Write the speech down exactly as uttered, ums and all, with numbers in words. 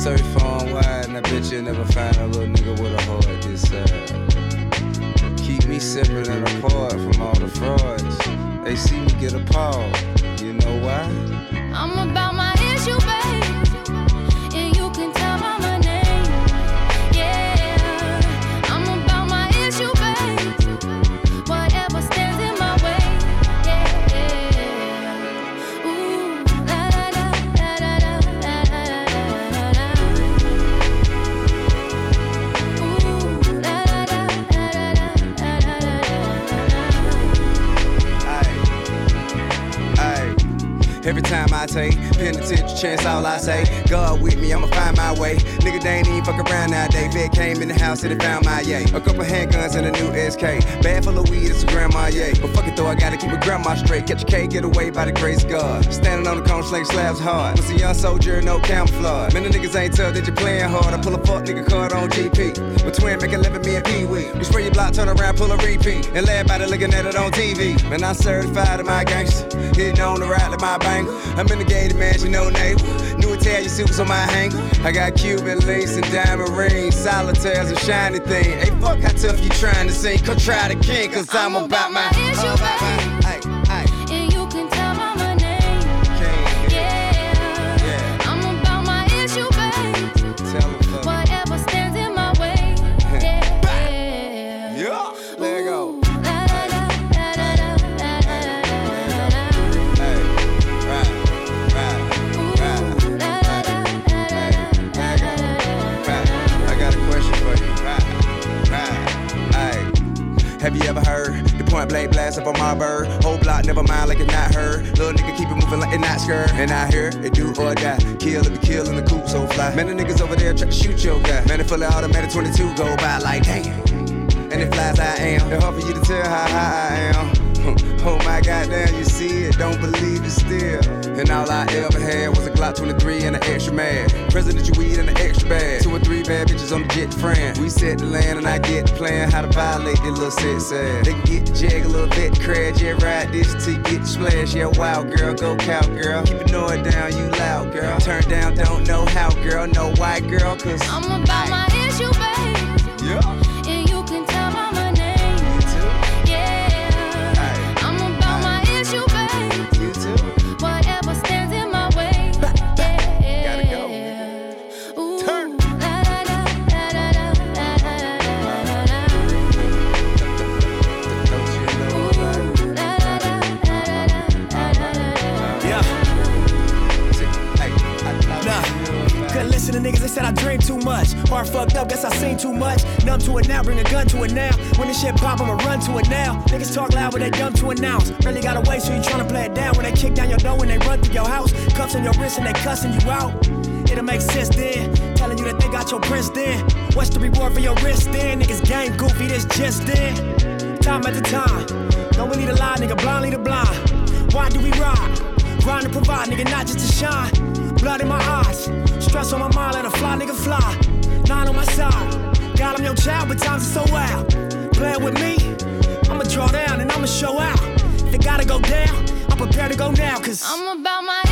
search far and wide, and I bet you'll never find a little nigga with a heart this side. Keep me separate and apart from all the frauds. They see me get appalled. You know why? I'm about my issue, babe, and you can tell by my name. Yeah, I'm about my issue, babe. Whatever stands in my way. Yeah. Ooh, la la la la la la la la la. Ooh, la la la la la la la la. Aye, aye. Every time I take penitentiary chance, all I say, God with me, I'ma find my way. Nigga, they ain't even fuck around nowadays. Vet came in the house and they found my yay. A couple handguns and a new S K. Bag full of weed, it's a grandma yay. But fuck it though, I gotta keep a grandma straight. Catch a K, get away by the grace of God. Standing on the corner, sling slabs hard. Was a young soldier, no camouflage. Man, the niggas ain't tough, that you playing hard. I pull a fuck nigga card on G P. With twin, make eleven, me and Pee Wee. We spray your block, turn around, pull a repeat. And laugh by the looking at it on T V. Man, I'm certified in my gangster. Hitting on the ride like my banger. I'm in the gated mansion, no neighbor. New Italian suits on my hanger. I got Cuban links and diamond rings. Solitaires and shiny thing. Hey, fuck how tough you trying to sing. Come try the king, cause I'm, I'm about, about my issue, uh, about my, ay, ay. And you can tell by my name. King, yeah. yeah. I'm about my issue, babe. Tell him fuck. Whatever stands in my way. Yeah. Yeah. Let go. Have you ever heard the point blank blast up on my bird? Whole block, never mind like it's not heard. Little nigga keep it moving like it not scared. And out here, it do or die. Kill if you kill in the coop so fly. Man, the niggas over there try to shoot your guy. Man, it full of automatic twenty-two go by like damn. And it flies I am. It's hard for you to tell how high I am. Oh my goddamn, you see it, don't believe it still. And all I ever had was a Glock twenty-three and an extra mag. Presidential weed and an extra bag. Two or three bad bitches on the jet friend. We set the land and I get the plan how to violate this little set sad. They can get the jag, a little vet crash. Yeah, ride this till you get the splash. Yeah, wild girl, go cowgirl. Keep it noise down, you loud girl. Turn down, don't know how girl. No white girl, cause I'm about my issue, babe. Yeah. And you can tell by my name. You too. Yeah. Aye. I'm about my issue, babe. You too. Whatever stands in my way. Yeah. Gotta go. Ooh. Turn. La la la la la la la la la. Don't you know about it? Ooh. La la la la la la la la. Yeah. Hey, I love Nah. you. Couldn't listen to niggas, they said I dream too much. Heart fucked up, guess I seen too much. Numb to it now, bring a gun to it now. When this shit pop, I'ma run to it now. Niggas talk loud, but they dumb to announce. Really gotta wait, so you tryna play it down. When they kick down your door, when they run through your house. Cuffs on your wrist and they cussing you out. It'll make sense then, telling you that they got your prince then. What's the reward for your wrist then? Niggas game goofy, this just then. Time at the time, don't we need a lie, nigga, blind lead the blind. Why do we ride? Grind to provide, nigga, not just to shine. Blood in my eyes, stress on my mind, let a fly, nigga, fly. Nine on my side, God, I'm your child, but times are so wild. Playing with me, I'ma draw down and I'ma show out. If it gotta go down, I'm prepared to go now, cause I'm about my